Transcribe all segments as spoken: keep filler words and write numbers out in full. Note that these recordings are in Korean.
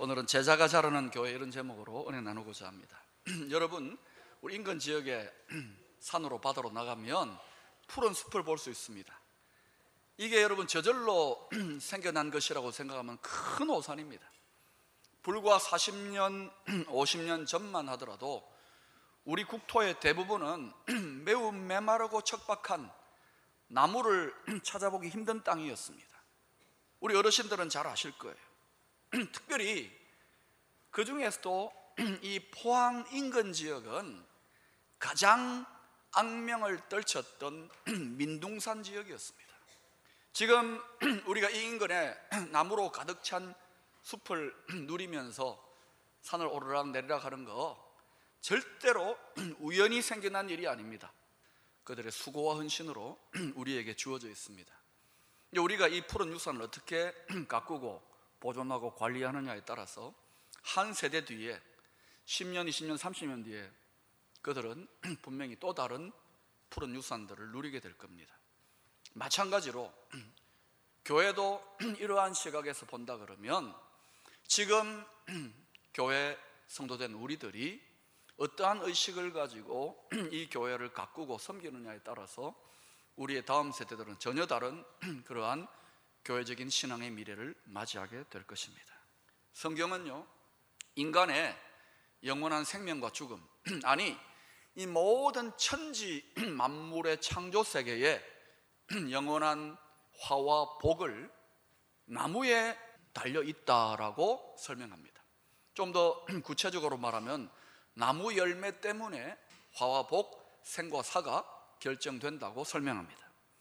오늘은 제자가 자라는 교회, 이런 제목으로 은혜 나누고자 합니다. 여러분, 우리 인근 지역에 산으로 바다로 나가면 푸른 숲을 볼 수 있습니다. 이게 여러분 저절로 생겨난 것이라고 생각하면 큰 오산입니다. 불과 사십 년, 오십 년 전만 하더라도 우리 국토의 대부분은 매우 메마르고 척박한 나무를 찾아보기 힘든 땅이었습니다. 우리 어르신들은 잘 아실 거예요. 특별히 그 중에서도 이 포항 인근 지역은 가장 악명을 떨쳤던 민둥산 지역이었습니다. 지금 우리가 이 인근에 나무로 가득 찬 숲을 누리면서 산을 오르락 내리락 하는 거 절대로 우연히 생겨난 일이 아닙니다. 그들의 수고와 헌신으로 우리에게 주어져 있습니다. 우리가 이 푸른 유산을 어떻게 가꾸고 보존하고 관리하느냐에 따라서 한 세대 뒤에 십 년, 이십 년, 삼십 년 뒤에 그들은 분명히 또 다른 푸른 유산들을 누리게 될 겁니다. 마찬가지로 교회도 이러한 시각에서 본다 그러면 지금 교회 성도된 우리들이 어떠한 의식을 가지고 이 교회를 가꾸고 섬기느냐에 따라서 우리의 다음 세대들은 전혀 다른 그러한 교회적인 신앙의 미래를 맞이하게 될 것입니다. 성경은요, 인간의 영원한 생명과 죽음, 아니 이 모든 천지 만물의 창조 세계에 영원한 화와 복을 나무에 달려 있다라고 설명합니다. 좀 더 구체적으로 말하면 나무 열매 때문에 화와 복, 생과 사가 결정된다고 설명합니다.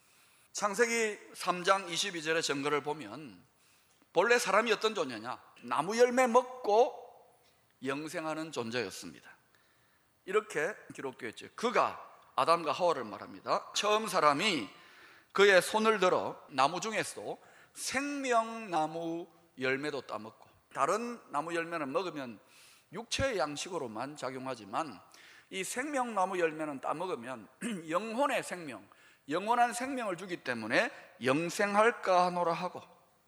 창세기 삼 장 이십이 절의 증거를 보면 본래 사람이 어떤 존재냐? 나무 열매 먹고 영생하는 존재였습니다. 이렇게 기록되어 있죠. 그가 아담과 하와를 말합니다. 처음 사람이 그의 손을 들어 나무 중에서 생명나무 열매도 따먹고, 다른 나무 열매는 먹으면 육체의 양식으로만 작용하지만 이 생명나무 열매는 따먹으면 영혼의 생명, 영원한 생명을 주기 때문에 영생할까 하노라 하고,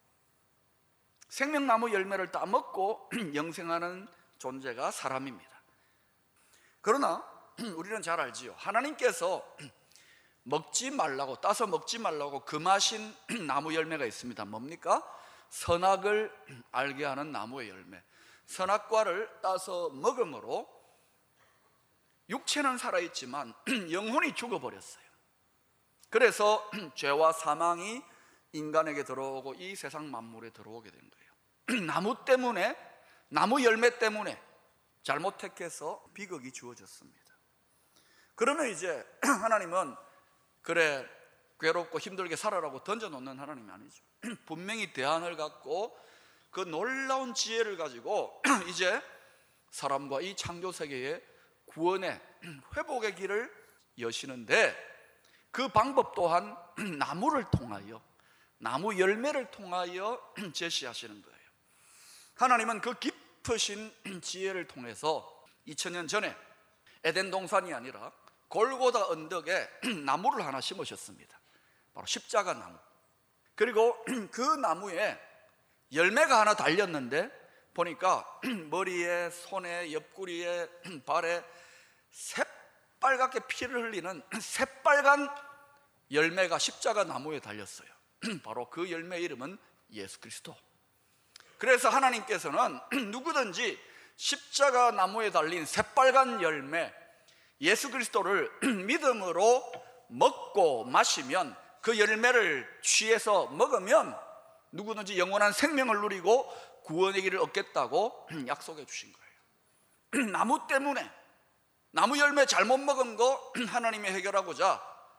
생명나무 열매를 따먹고 영생하는 존재가 사람입니다. 그러나 우리는 잘 알지요. 하나님께서 먹지 말라고, 따서 먹지 말라고 금하신 나무 열매가 있습니다. 뭡니까? 선악을 알게 하는 나무의 열매. 선악과를 따서 먹음으로 육체는 살아있지만 영혼이 죽어버렸어요. 그래서 죄와 사망이 인간에게 들어오고 이 세상 만물에 들어오게 된 거예요. 나무 때문에, 나무 열매 때문에 잘못 택해서 비극이 주어졌습니다. 그러면 이제 하나님은 그래 괴롭고 힘들게 살아라고 던져놓는 하나님이 아니죠. 분명히 대안을 갖고 그 놀라운 지혜를 가지고 이제 사람과 이 창조 세계의 구원의 회복의 길을 여시는데, 그 방법 또한 나무를 통하여, 나무 열매를 통하여 제시하시는 거예요. 하나님은 그 깊으신 지혜를 통해서 이천 년 전에 에덴 동산이 아니라 골고다 언덕에 나무를 하나 심으셨습니다. 바로 십자가 나무. 그리고 그 나무에 열매가 하나 달렸는데 보니까 머리에, 손에, 옆구리에, 발에 새빨갛게 피를 흘리는 새빨간 열매가 십자가 나무에 달렸어요. 바로 그 열매 이름은 예수 그리스도. 그래서 하나님께서는 누구든지 십자가 나무에 달린 새빨간 열매 예수 그리스도를 믿음으로 먹고 마시면, 그 열매를 취해서 먹으면 누구든지 영원한 생명을 누리고 구원의 길을 얻겠다고 약속해 주신 거예요. 나무 때문에, 나무 열매 잘못 먹은 거 하나님이 해결하고자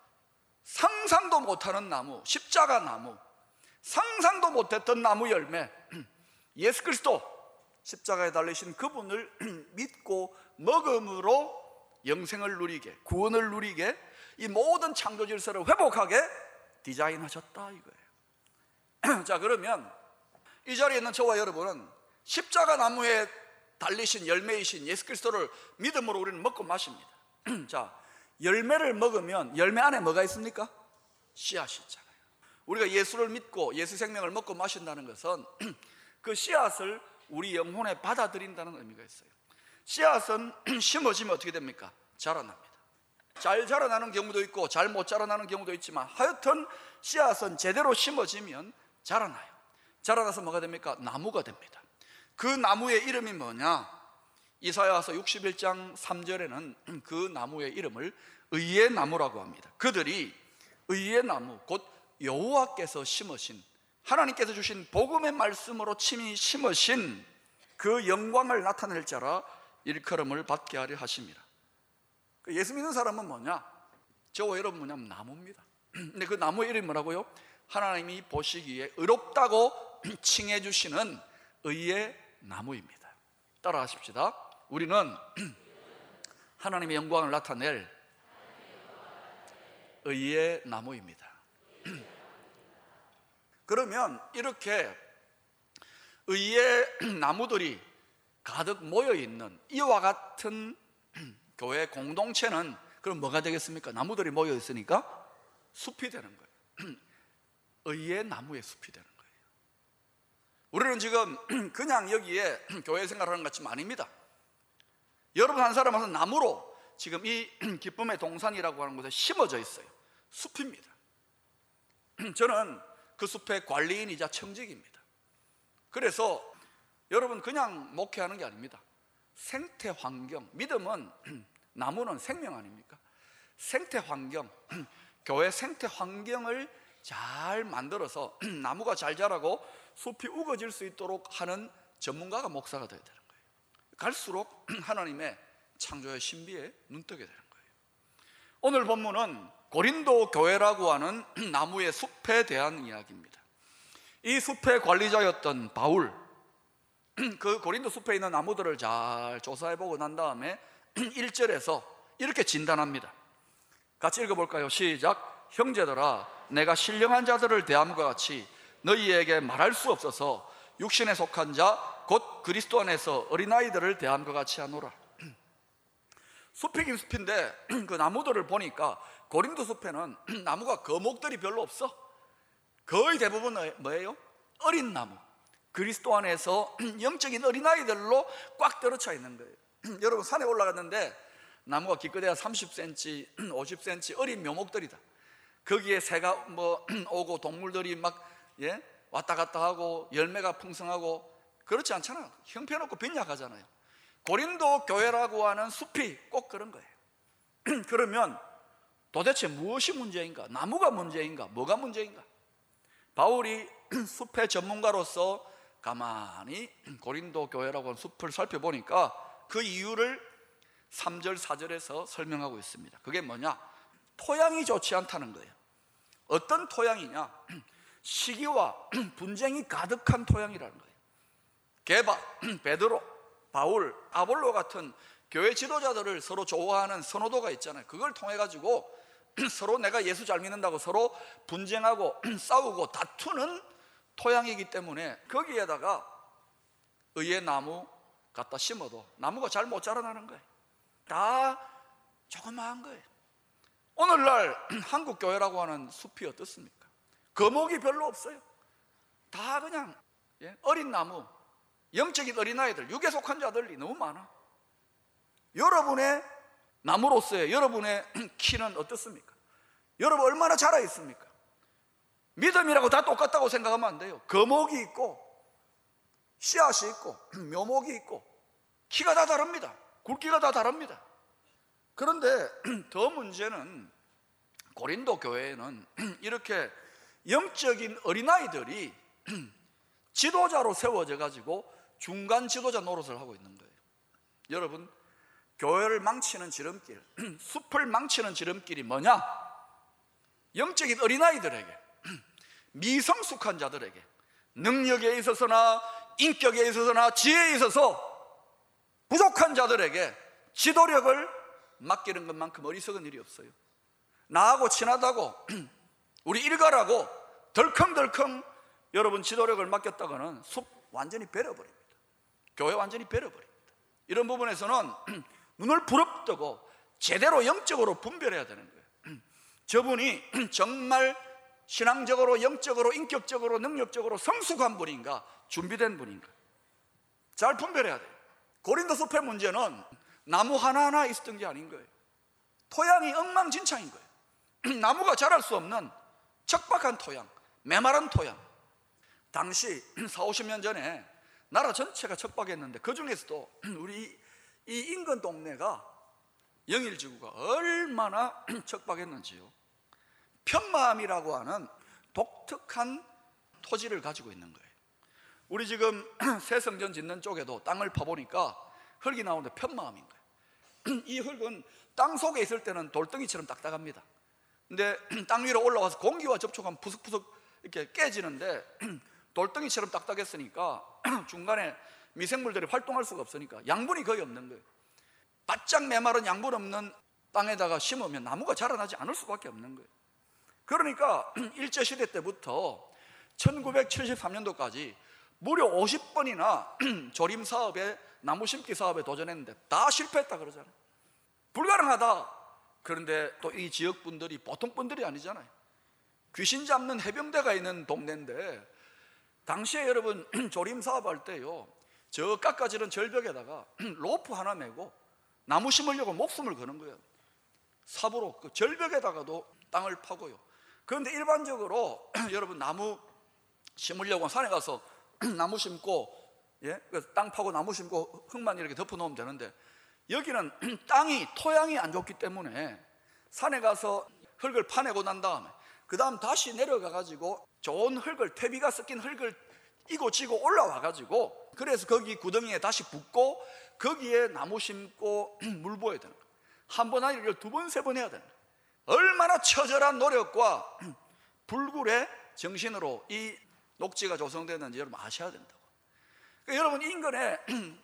상상도 못하는 나무, 십자가 나무, 상상도 못했던 나무 열매 예수 그리스도, 십자가에 달리신 그분을 믿고 먹음으로 영생을 누리게, 구원을 누리게, 이 모든 창조 질서를 회복하게 디자인하셨다 이거예요. 자, 그러면 이 자리에 있는 저와 여러분은 십자가 나무에 달리신 열매이신 예수 그리스도를 믿음으로 우리는 먹고 마십니다. 자, 열매를 먹으면 열매 안에 뭐가 있습니까? 씨앗이 있잖아요. 우리가 예수를 믿고 예수 생명을 먹고 마신다는 것은 그 씨앗을 우리 영혼에 받아들인다는 의미가 있어요. 씨앗은 심어지면 어떻게 됩니까? 자라납니다. 잘 자라나는 경우도 있고 잘 못 자라나는 경우도 있지만 하여튼 씨앗은 제대로 심어지면 자라나요. 자라나서 뭐가 됩니까? 나무가 됩니다. 그 나무의 이름이 뭐냐? 이사야서 육십일 장 삼 절에는 그 나무의 이름을 의의 나무라고 합니다. 그들이 의의 나무, 곧 여호와께서 심으신, 하나님께서 주신 복음의 말씀으로 친히 심으신 그 영광을 나타낼 자라 일컬음을 받게 하려 하십니다. 예수 믿는 사람은 뭐냐? 저와 여러분 뭐냐면 나무입니다. 근데 그 나무의 이름이 뭐라고요? 하나님이 보시기에 의롭다고 칭해 주시는 의의 나무입니다. 따라 하십시다. 우리는 하나님의 영광을 나타낼 의의 나무입니다. 그러면 이렇게 의의 나무들이 가득 모여있는 이와 같은 교회 공동체는 그럼 뭐가 되겠습니까? 나무들이 모여있으니까 숲이 되는 거예요. 의의 나무의 숲이 되는 거예요. 우리는 지금 그냥 여기에 교회 생활하는 것 같지만 아닙니다. 여러분 한 사람은 나무로 지금 이 기쁨의 동산이라고 하는 곳에 심어져 있어요. 숲입니다. 저는 그 숲의 관리인이자 청직입니다. 그래서 여러분 그냥 목회하는 게 아닙니다. 생태 환경, 믿음은 나무는 생명 아닙니까? 생태 환경, 교회 생태 환경을 잘 만들어서 나무가 잘 자라고 숲이 우거질 수 있도록 하는 전문가가 목사가 되어야 되는 거예요. 갈수록 하나님의 창조의 신비에 눈뜨게 되는 거예요. 오늘 본문은 고린도 교회라고 하는 나무의 숲에 대한 이야기입니다. 이 숲의 관리자였던 바울, 그 고린도 숲에 있는 나무들을 잘 조사해보고 난 다음에 일 절에서 이렇게 진단합니다. 같이 읽어볼까요? 시작. 형제들아, 내가 신령한 자들을 대함과 같이 너희에게 말할 수 없어서 육신에 속한 자 곧 그리스도 안에서 어린아이들을 대함과 같이 하노라. 숲이긴 숲인데 그 나무들을 보니까 고린도 숲에는 나무가 거목들이 별로 없어. 거의 대부분 뭐예요? 어린 나무, 그리스도 안에서 영적인 어린아이들로 꽉 들어차 있는 거예요. 여러분 산에 올라갔는데 나무가 기껏해야 삼십 센티미터, 오십 센티미터 어린 묘목들이다. 거기에 새가 뭐 오고 동물들이 막 예? 왔다 갔다 하고 열매가 풍성하고 그렇지 않잖아요. 형편없고 빈약하잖아요. 고린도 교회라고 하는 숲이 꼭 그런 거예요. 그러면 도대체 무엇이 문제인가? 나무가 문제인가? 뭐가 문제인가? 바울이 숲의 전문가로서 가만히 고린도 교회라고 하는 숲을 살펴보니까 그 이유를 삼 절 사 절에서 설명하고 있습니다. 그게 뭐냐? 토양이 좋지 않다는 거예요. 어떤 토양이냐? 시기와 분쟁이 가득한 토양이라는 거예요. 게바, 베드로, 바울, 아볼로 같은 교회 지도자들을 서로 좋아하는 선호도가 있잖아요. 그걸 통해 가지고 서로 내가 예수 잘 믿는다고 서로 분쟁하고 싸우고 다투는 토양이기 때문에 거기에다가 의의 나무 갖다 심어도 나무가 잘 못 자라나는 거예요. 다 조그마한 거예요. 오늘날 한국 교회라고 하는 숲이 어떻습니까? 거목이 별로 없어요. 다 그냥 어린 나무, 영적인 어린아이들, 육에 속한 자들이 너무 많아. 여러분의 나무로서의 여러분의 키는 어떻습니까? 여러분 얼마나 자라 있습니까? 믿음이라고 다 똑같다고 생각하면 안 돼요. 거목이 있고 씨앗이 있고 묘목이 있고 키가 다 다릅니다. 굵기가 다 다릅니다. 그런데 더 문제는 고린도 교회에는 이렇게 영적인 어린아이들이 지도자로 세워져 가지고 중간 지도자 노릇을 하고 있는 거예요. 여러분, 교회를 망치는 지름길, 숲을 망치는 지름길이 뭐냐? 영적인 어린아이들에게, 미성숙한 자들에게, 능력에 있어서나 인격에 있어서나 지혜에 있어서 부족한 자들에게 지도력을 맡기는 것만큼 어리석은 일이 없어요. 나하고 친하다고 우리 일가라고 덜컹덜컹 여러분 지도력을 맡겼다가는 숲 완전히 베려버립니다. 교회 완전히 베려버립니다. 이런 부분에서는 눈을 부릅뜨고 제대로 영적으로 분별해야 되는 거예요. 저분이 정말 신앙적으로 영적으로 인격적으로 능력적으로 성숙한 분인가 준비된 분인가. 잘 분별해야 돼요. 고린도 숲의 문제는 나무 하나하나 있었던 게 아닌 거예요. 토양이 엉망진창인 거예요. 나무가 자랄 수 없는 척박한 토양, 메마른 토양. 당시 사오십 년 전에 나라 전체가 척박했는데 그 중에서도 우리 이 인근 동네가 영일지구가 얼마나 척박했는지요. 편마암이라고 하는 독특한 토지를 가지고 있는 거예요. 우리 지금 새 성전 짓는 쪽에도 땅을 파보니까 흙이 나오는데 편마암인 거예요. 이 흙은 땅 속에 있을 때는 돌덩이처럼 딱딱합니다. 근데 땅 위로 올라와서 공기와 접촉하면 푸석푸석 이렇게 깨지는데 돌덩이처럼 딱딱했으니까 중간에 미생물들이 활동할 수가 없으니까 양분이 거의 없는 거예요. 바짝 메마른 양분 없는 땅에다가 심으면 나무가 자라나지 않을 수밖에 없는 거예요. 그러니까 일제시대 때부터 천구백칠십삼 년도까지 무려 오십 번이나 조림 사업에, 나무 심기 사업에 도전했는데 다 실패했다 그러잖아요. 불가능하다. 그런데 또 이 지역 분들이 보통 분들이 아니잖아요. 귀신 잡는 해병대가 있는 동네인데 당시에 여러분 조림 사업할 때요, 저 깎아지는 절벽에다가 로프 하나 메고 나무 심으려고 목숨을 거는 거예요. 삽으로 그 절벽에다가도 땅을 파고요. 그런데 일반적으로 여러분 나무 심으려고 산에 가서 나무 심고, 예? 땅 파고 나무 심고 흙만 이렇게 덮어 놓으면 되는데 여기는 땅이, 토양이 안 좋기 때문에 산에 가서 흙을 파내고 난 다음에 그 다음 다시 내려가 가지고 좋은 흙을, 퇴비가 섞인 흙을 이고 지고 올라와 가지고, 그래서 거기 구덩이에 다시 붓고 거기에 나무 심고 물 부어야 되는 거예요. 한 번 아니라 두 번, 세 번 해야 되는 거예요. 얼마나 처절한 노력과 불굴의 정신으로 이 녹지가 조성되는지 여러분 아셔야 된다고. 그러니까 여러분 인근에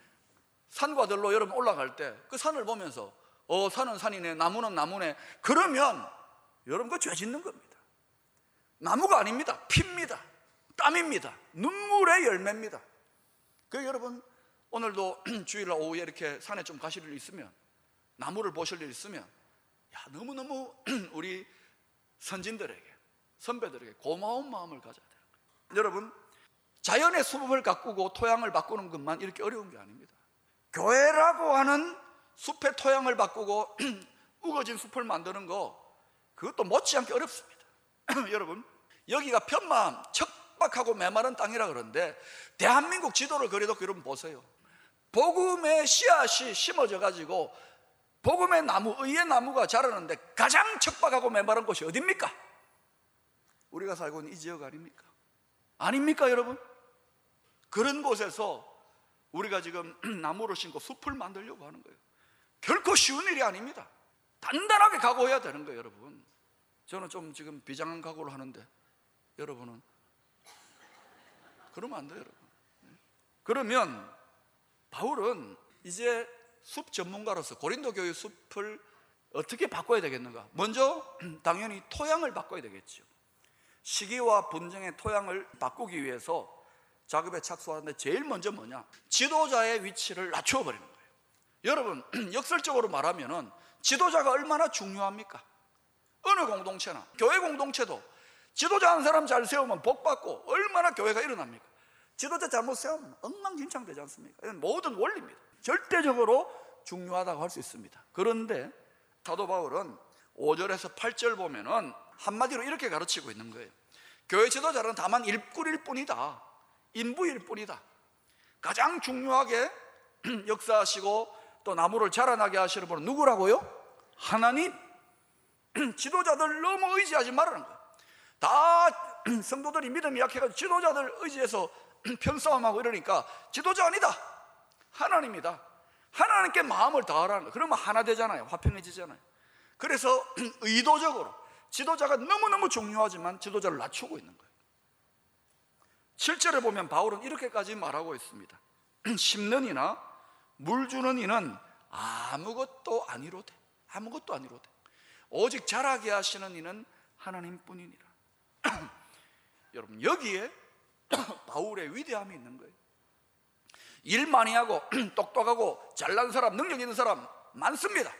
산과 들로 여러분 올라갈 때 그 산을 보면서 어 산은 산이네, 나무는 나무네, 그러면 여러분 그 죄 짓는 겁니다. 나무가 아닙니다. 피입니다. 땀입니다. 눈물의 열매입니다. 그 여러분 오늘도 주일날 오후에 이렇게 산에 좀 가실 일 있으면, 나무를 보실 일 있으면, 야, 너무너무 우리 선진들에게, 선배들에게 고마운 마음을 가져야 돼요. 여러분, 자연의 수분을 가꾸고 토양을 바꾸는 것만 이렇게 어려운 게 아닙니다. 교회라고 하는 숲의 토양을 바꾸고 우거진 숲을 만드는 거, 그것도 못지않게 어렵습니다. 여러분, 여기가 편마음, 척박하고 메마른 땅이라 그러는데 대한민국 지도를 그려놓고 여러분 보세요. 복음의 씨앗이 심어져 가지고 복음의 나무, 의의 나무가 자라는데 가장 척박하고 메마른 곳이 어디입니까? 우리가 살고 있는 이 지역 아닙니까? 아닙니까 여러분? 그런 곳에서 우리가 지금 나무를 심고 숲을 만들려고 하는 거예요. 결코 쉬운 일이 아닙니다. 단단하게 각오해야 되는 거예요 여러분. 저는 좀 지금 비장한 각오를 하는데 여러분은 그러면 안 돼요 여러분. 그러면 바울은 이제 숲 전문가로서 고린도 교회 숲을 어떻게 바꿔야 되겠는가? 먼저 당연히 토양을 바꿔야 되겠죠. 시기와 분쟁의 토양을 바꾸기 위해서 작업에 착수하는데 제일 먼저 뭐냐? 지도자의 위치를 낮춰버리는 거예요. 여러분, 역설적으로 말하면 지도자가 얼마나 중요합니까? 어느 공동체나, 교회 공동체도 지도자 한 사람 잘 세우면 복 받고 얼마나 교회가 일어납니까? 지도자 잘못 세우면 엉망진창 되지 않습니까? 이건 모든 원리입니다. 절대적으로 중요하다고 할 수 있습니다. 그런데 사도 바울은 오 절에서 팔 절 보면은 한마디로 이렇게 가르치고 있는 거예요. 교회 지도자는 다만 일꾼일 뿐이다. 인부일 뿐이다. 가장 중요하게 역사하시고 또 나무를 자라나게 하시는 분은 누구라고요? 하나님. 지도자들 너무 의지하지 말라는 거예요. 다 성도들이 믿음이 약해가지고 지도자들 의지해서 편싸움하고 이러니까 지도자 아니다. 하나님이다. 하나님께 마음을 다하라는 거예요. 그러면 하나 되잖아요. 화평해지잖아요. 그래서 의도적으로 지도자가 너무너무 중요하지만 지도자를 낮추고 있는 거예요. 칠 절에 보면 바울은 이렇게까지 말하고 있습니다. 심는 이나 물 주는 이는 아무것도 아니로되, 아무것도 아니로되 오직 자라게 하시는 이는 하나님뿐이니라. 여러분, 여기에 바울의 위대함이 있는 거예요. 일 많이 하고 똑똑하고 잘난 사람, 능력 있는 사람 많습니다.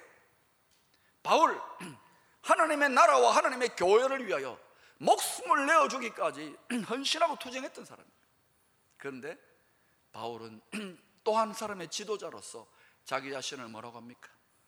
바울, 하나님의 나라와 하나님의 교회를 위하여 목숨을 내어주기까지 헌신하고 투쟁했던 사람입니다. 그런데 바울은 또 또 한 사람의 지도자로서 자기 자신을 뭐라고 합니까?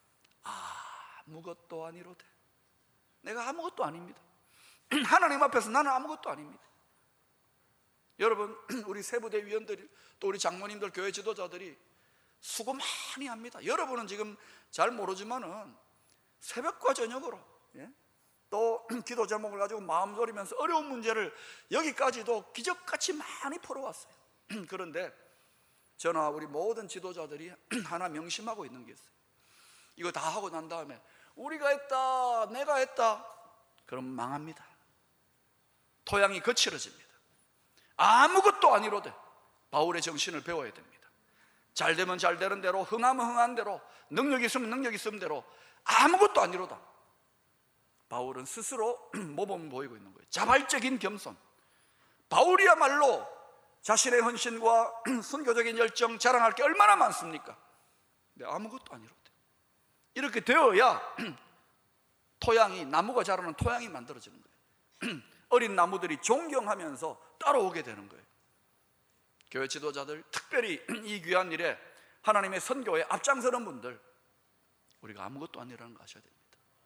아무것도 아니로되. 내가 아무것도 아닙니다. 하나님 앞에서 나는 아무것도 아닙니다. 여러분, 우리 세부대 위원들이, 또 우리 장로님들, 교회 지도자들이 수고 많이 합니다. 여러분은 지금 잘 모르지만은 새벽과 저녁으로, 예? 또 기도 제목을 가지고 마음 졸이면서 어려운 문제를 여기까지도 기적같이 많이 풀어왔어요. 그런데 저나 우리 모든 지도자들이 하나 명심하고 있는 게 있어요. 이거 다 하고 난 다음에 우리가 했다, 내가 했다, 그럼 망합니다. 토양이 거칠어집니다. 아무것도 아니로되 바울의 정신을 배워야 됩니다. 잘 되면 잘 되는 대로, 흥하면 흥한 대로, 능력이 있으면 능력이 있으면 대로, 아무것도 아니로다. 바울은 스스로 모범을 보이고 있는 거예요. 자발적인 겸손. 바울이야말로 자신의 헌신과 순교적인 열정 자랑할 게 얼마나 많습니까? 근데 아무것도 아니로다. 이렇게 되어야 토양이, 나무가 자라는 토양이 만들어지는 거예요. 어린 나무들이 존경하면서 따라오게 되는 거예요. 교회 지도자들, 특별히 이 귀한 일에 하나님의 선교에 앞장서는 분들, 우리가 아무것도 아니라는 거 아셔야 됩니다.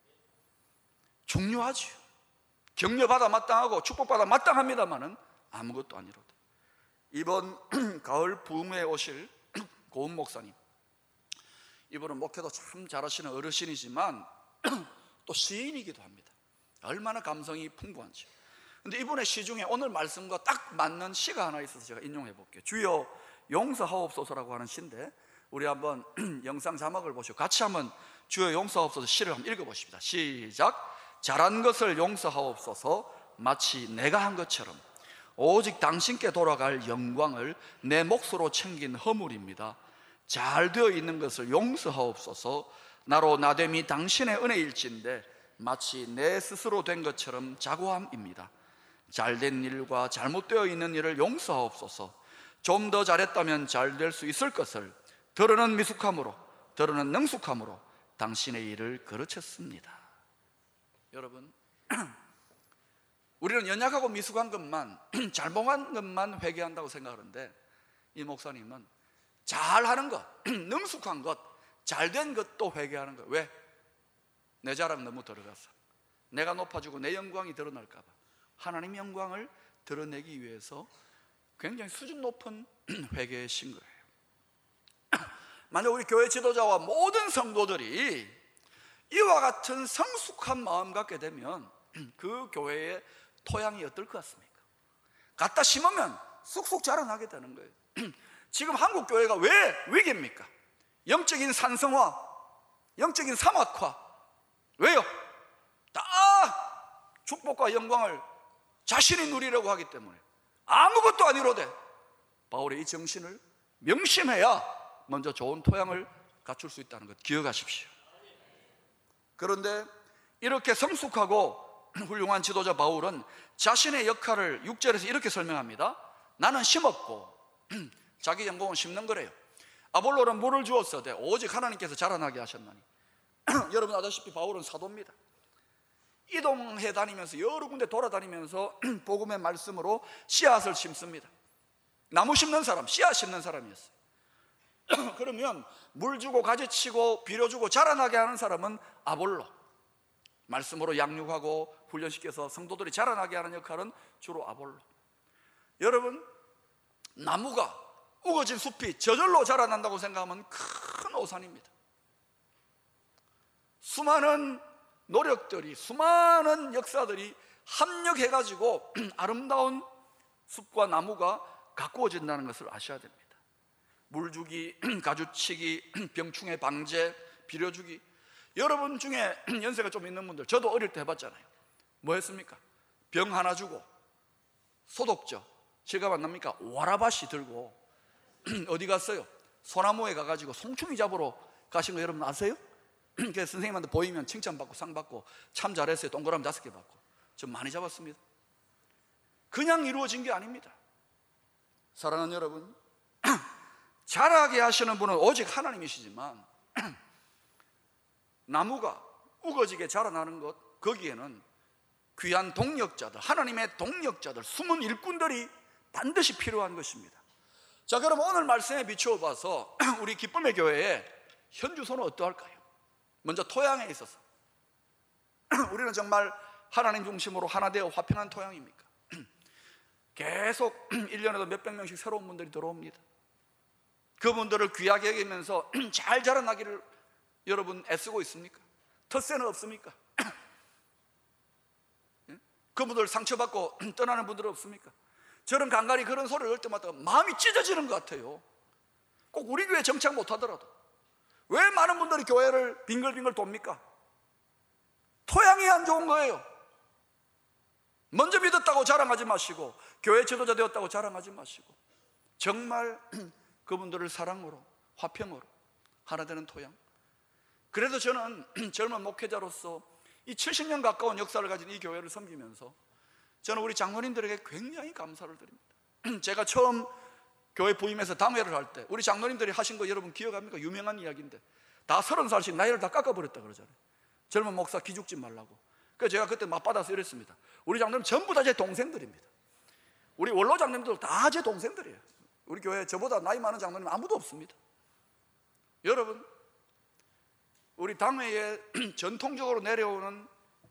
중요하지요. 격려받아 마땅하고 축복받아 마땅합니다만은 아무것도 아니로다. 이번 가을 부흥회에 오실 고은 목사님, 이분은 목회도 참 잘하시는 어르신이지만 또 시인이기도 합니다. 얼마나 감성이 풍부한지. 근데 이분의 시 중에 오늘 말씀과 딱 맞는 시가 하나 있어서 제가 인용해 볼게요. 주여 용서하옵소서라고 하는 시인데, 우리 한번 영상 자막을 보시고 같이 한번 주여 용서하옵소서 시를 한번 읽어보십니다. 시작. 잘한 것을 용서하옵소서, 마치 내가 한 것처럼. 오직 당신께 돌아갈 영광을 내 몫으로 챙긴 허물입니다. 잘 되어 있는 것을 용서하옵소서. 나로 나됨이 당신의 은혜일진데 마치 내 스스로 된 것처럼 자고함입니다. 잘된 일과 잘못되어 있는 일을 용서하옵소서. 좀 더 잘했다면 잘 될 수 있을 것을 더러는 미숙함으로, 더러는 능숙함으로 당신의 일을 그르쳤습니다. 여러분, 우리는 연약하고 미숙한 것만, 잘못한 것만 회개한다고 생각하는데, 이 목사님은 잘하는 것, 능숙한 것, 잘된 것도 회개하는 거예요. 왜? 내 자랑 너무 들어가서, 내가 높아지고 내 영광이 드러날까 봐, 하나님 영광을 드러내기 위해서 굉장히 수준 높은 회개의 신 거예요. 만약 우리 교회 지도자와 모든 성도들이 이와 같은 성숙한 마음 갖게 되면 그 교회의 토양이 어떨 것 같습니까? 갖다 심으면 쑥쑥 자라나게 되는 거예요. 지금 한국 교회가 왜 위기입니까? 영적인 산성화, 영적인 사막화. 왜요? 다 축복과 영광을 자신이 누리려고 하기 때문에 아무것도 아니로되 바울의 이 정신을 명심해야 먼저 좋은 토양을 갖출 수 있다는 것 기억하십시오. 그런데 이렇게 성숙하고 훌륭한 지도자 바울은 자신의 역할을 육 절에서 이렇게 설명합니다. 나는 심었고 자기 전공은 심는 거래요. 아볼로는 물을 주었으되 오직 하나님께서 자라나게 하셨나니. 여러분 아다시피 바울은 사도입니다. 이동해 다니면서 여러 군데 돌아다니면서 복음의 말씀으로 씨앗을 심습니다. 나무 심는 사람, 씨앗 심는 사람이었어요. 그러면 물 주고 가지치고 비료 주고 자라나게 하는 사람은 아볼로, 말씀으로 양육하고 훈련시켜서 성도들이 자라나게 하는 역할은 주로 아볼로. 여러분, 나무가 우거진 숲이 저절로 자라난다고 생각하면 큰 오산입니다. 수많은 노력들이, 수많은 역사들이 합력해가지고 아름다운 숲과 나무가 가꾸어진다는 것을 아셔야 됩니다. 물주기, 가주치기, 병충해 방제, 비료주기. 여러분 중에 연세가 좀 있는 분들, 저도 어릴 때 해봤잖아요. 뭐 했습니까? 병 하나 주고 소독제, 실감 안 납니까? 와라바시 들고 어디 갔어요? 소나무에 가가지고 송충이 잡으러 가신 거 여러분 아세요? 그래서 선생님한테 보이면 칭찬받고 상 받고 참 잘했어요. 동그라미 다섯 개 받고. 좀 많이 잡았습니다. 그냥 이루어진 게 아닙니다. 사랑하는 여러분, 자라게 하시는 분은 오직 하나님이시지만 나무가 우거지게 자라나는 것, 거기에는 귀한 동력자들, 하나님의 동력자들, 숨은 일꾼들이 반드시 필요한 것입니다. 자, 그럼 오늘 말씀에 비추어 봐서 우리 기쁨의 교회의 현주소는 어떠할까요? 먼저 토양에 있어서 우리는 정말 하나님 중심으로 하나 되어 화평한 토양입니까? 계속 일 년에도 몇백 명씩 새로운 분들이 들어옵니다. 그분들을 귀하게 여기면서 잘 자라나기를 여러분 애쓰고 있습니까? 텃세는 없습니까? 그분들 상처받고 떠나는 분들은 없습니까? 저는 간간히 그런 소리를 할 때마다 마음이 찢어지는 것 같아요. 꼭 우리 교회 정착 못하더라도 왜 많은 분들이 교회를 빙글빙글 돕니까? 토양이 안 좋은 거예요. 먼저 믿었다고 자랑하지 마시고 교회 지도자 되었다고 자랑하지 마시고 정말 그분들을 사랑으로 화평으로 하나 되는 토양. 그래도 저는 젊은 목회자로서 이 칠십 년 가까운 역사를 가진 이 교회를 섬기면서 저는 우리 장로님들에게 굉장히 감사를 드립니다. 제가 처음 교회 부임해서 당회를 할 때 우리 장로님들이 하신 거 여러분 기억합니까? 유명한 이야기인데 다 서른 살씩 나이를 다 깎아버렸다 그러잖아요. 젊은 목사 기죽지 말라고. 그래서 제가 그때 맞받아서 이랬습니다. 우리 장로님 전부 다 제 동생들입니다. 우리 원로 장로님들 다 제 동생들이에요. 우리 교회에 저보다 나이 많은 장로님 아무도 없습니다. 여러분, 우리 당회에 전통적으로 내려오는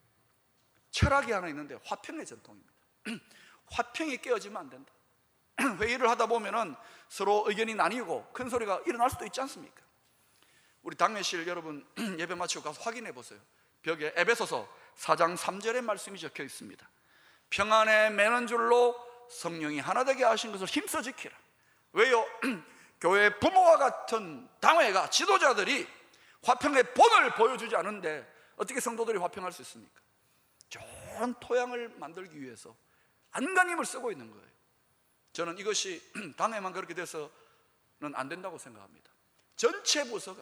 철학이 하나 있는데 화평의 전통입니다. 화평이 깨어지면 안 된다. 회의를 하다 보면은 서로 의견이 나뉘고 큰 소리가 일어날 수도 있지 않습니까? 우리 당회실 여러분 예배 마치고 가서 확인해 보세요. 벽에 에베소서 사 장 삼 절의 말씀이 적혀 있습니다. 평안에 매는 줄로 성령이 하나 되게 하신 것을 힘써 지키라. 왜요? 교회 부모와 같은 당회가 지도자들이 화평의 본을 보여주지 않은데 어떻게 성도들이 화평할 수 있습니까? 좋은 토양을 만들기 위해서 안간힘을 쓰고 있는 거예요. 저는 이것이 당회만 그렇게 돼서는 안 된다고 생각합니다. 전체 부서가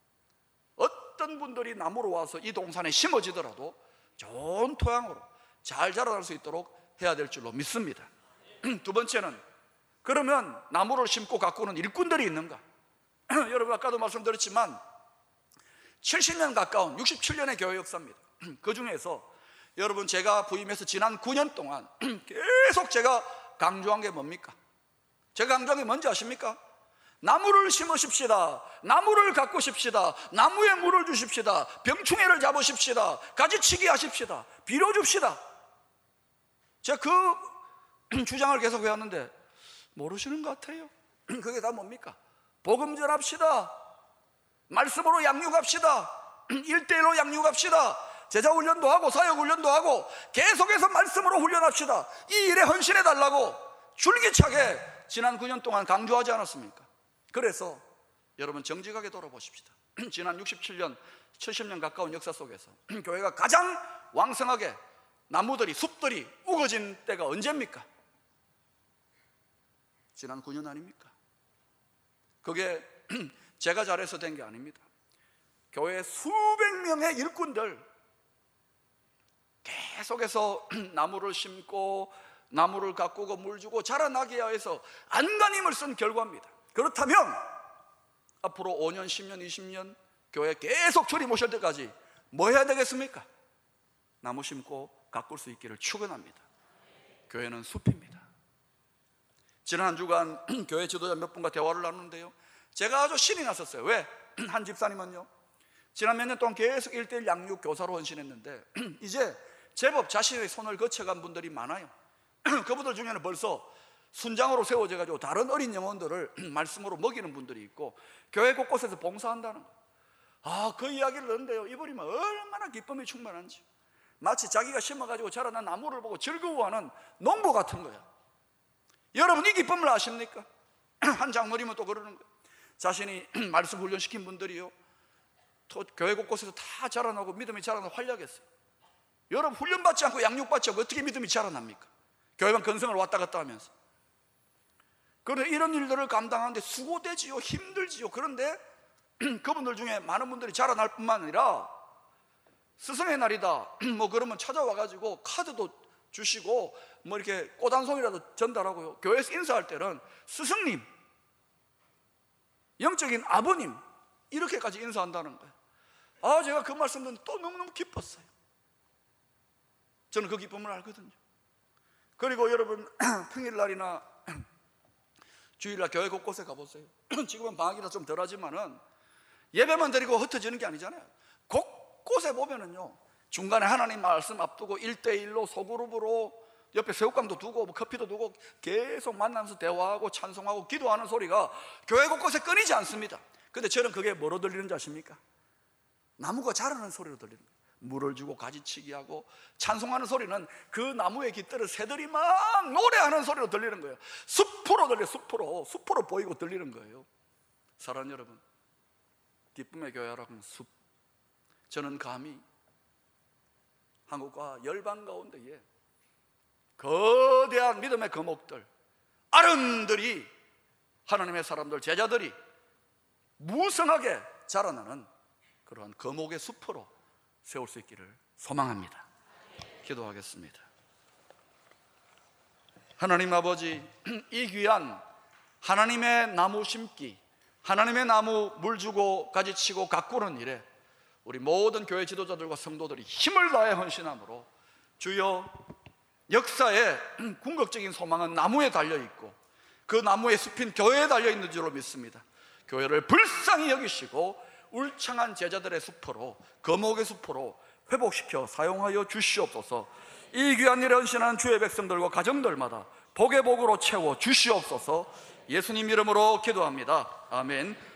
어떤 분들이 나무로 와서 이 동산에 심어지더라도 좋은 토양으로 잘 자라날 수 있도록 해야 될 줄로 믿습니다. 두 번째는, 그러면 나무를 심고 가꾸는 일꾼들이 있는가? 여러분 아까도 말씀드렸지만 칠십 년 가까운 육십칠 년의 교회 역사입니다. 그 중에서 여러분 제가 부임해서 지난 구 년 동안 계속 제가 강조한 게 뭡니까? 제가 강조한 게 뭔지 아십니까? 나무를 심으십시다. 나무를 가꾸십시다. 나무에 물을 주십시다. 병충해를 잡으십시다. 가지치기 하십시다. 빌어줍시다. 제가 그 주장을 계속 해왔는데 모르시는 것 같아요. 그게 다 뭡니까? 복음 전합시다. 말씀으로 양육합시다. 일대일로 양육합시다. 제자훈련도 하고 사역훈련도 하고 계속해서 말씀으로 훈련합시다. 이 일에 헌신해달라고 줄기차게 지난 구 년 동안 강조하지 않았습니까? 그래서 여러분 정직하게 돌아보십시다. 지난 육십칠 년, 칠십 년 가까운 역사 속에서 교회가 가장 왕성하게 나무들이, 숲들이 우거진 때가 언제입니까? 지난 구 년 아닙니까? 그게 제가 잘해서 된 게 아닙니다. 교회 수백 명의 일꾼들 계속해서 나무를 심고 나무를 가꾸고 물 주고 자라나게 위해서 안간힘을 쓴 결과입니다. 그렇다면 앞으로 오 년, 십 년, 이십 년 교회 계속 주님 오실 때까지 뭐 해야 되겠습니까? 나무 심고 가꿀 수 있기를 축원합니다. 교회는 숲입니다. 지난 한 주간 교회 지도자 몇 분과 대화를 나누는데요, 제가 아주 신이 났었어요. 왜? 한 집사님은요, 지난 몇 년 동안 계속 일대일 양육 교사로 헌신했는데 이제 제법 자신의 손을 거쳐간 분들이 많아요. 그분들 중에는 벌써 순장으로 세워져 가지고 다른 어린 영혼들을 말씀으로 먹이는 분들이 있고 교회 곳곳에서 봉사한다는 거. 아, 그 이야기를 듣는데요, 이분이면 얼마나 기쁨이 충만한지, 마치 자기가 심어가지고 자라난 나무를 보고 즐거워하는 농부 같은 거야. 여러분 이 기쁨을 아십니까? 한 장로님은 또 그러는 거예요. 자신이 말씀 훈련시킨 분들이요, 또 교회 곳곳에서 다 자라나고 믿음이 자라나고 활약했어요. 여러분 훈련받지 않고 양육받지 않고 어떻게 믿음이 자라납니까? 교회만 건성을 왔다 갔다 하면서. 그런데 이런 일들을 감당하는데 수고되지요, 힘들지요. 그런데 그분들 중에 많은 분들이 자라날 뿐만 아니라 스승의 날이다 뭐 그러면 찾아와가지고 카드도 주시고 뭐 이렇게 꽃 한 송이라도 전달하고요, 교회에서 인사할 때는 스승님, 영적인 아버님 이렇게까지 인사한다는 거예요. 아, 제가 그 말씀 듣는 또 너무너무 기뻤어요. 저는 그 기쁨을 알거든요. 그리고 여러분 평일날이나 주일날 교회 곳곳에 가보세요. 지금은 방학이라 좀 덜하지만은 예배만 드리고 흩어지는 게 아니잖아요. 곳곳에 보면은요, 중간에 하나님 말씀 앞두고 일대일로 소그룹으로 옆에 새우깡도 두고 뭐 커피도 두고 계속 만나면서 대화하고 찬송하고 기도하는 소리가 교회 곳곳에 끊이지 않습니다. 근데 저는 그게 뭐로 들리는지 아십니까? 나무가 자라는 소리로 들리는 거예요. 물을 주고 가지치기 하고 찬송하는 소리는 그 나무의 깃들을 새들이 막 노래하는 소리로 들리는 거예요. 숲으로 들려요. 숲으로 숲으로 보이고 들리는 거예요. 사랑하는 여러분, 기쁨의 교회라는 숲, 저는 감히 한국과 열방 가운데에 거대한 믿음의 거목들, 아름들이, 하나님의 사람들, 제자들이 무성하게 자라나는 그러한 거목의 숲으로 세울 수 있기를 소망합니다. 기도하겠습니다. 하나님 아버지, 이 귀한 하나님의 나무 심기, 하나님의 나무 물 주고 가지치고 가꾸는 일에 우리 모든 교회 지도자들과 성도들이 힘을 다해 헌신함으로 주여, 역사의 궁극적인 소망은 나무에 달려있고 그 나무의 숲인 교회에 달려있는 줄로 믿습니다. 교회를 불쌍히 여기시고 울창한 제자들의 숲으로, 거목의 숲으로 회복시켜 사용하여 주시옵소서. 이 귀한 일에 헌신한 주의 백성들과 가정들마다 복의 복으로 채워 주시옵소서. 예수님 이름으로 기도합니다. 아멘.